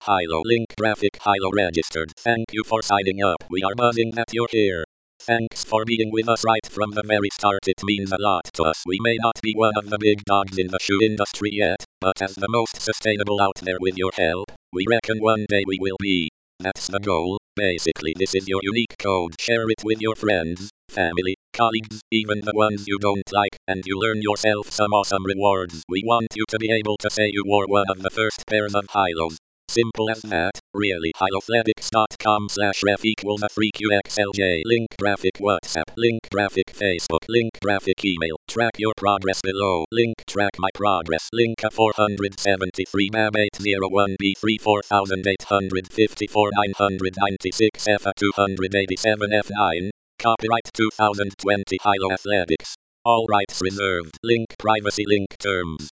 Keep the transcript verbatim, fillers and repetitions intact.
Hilo link graphic Hilo registered. Thank you for signing up. We are buzzing that you're here. Thanks for being with us right from the very start. It means a lot to us. We may not be one of the big dogs in the shoe industry yet, but as the most sustainable out there with your help, we reckon one day we will be. That's the goal. Basically, this is your unique code. Share it with your friends, family, colleagues, even the ones you don't like, and you'll earn yourself some awesome rewards. We want you to be able to say you wore one of the first pairs of Hilos. Simple as that, really. Hilothletics.com slash ref equals a free Q X L J. Link graphic WhatsApp. Link graphic Facebook. Link graphic email. Track your progress below. Link track my progress. Link a four seventy-three M A B eight oh one B three four eight five four nine ninety-six F A two eighty-seven F nine. Copyright two thousand twenty Hilo Athletics. All rights reserved. Link privacy. Link terms.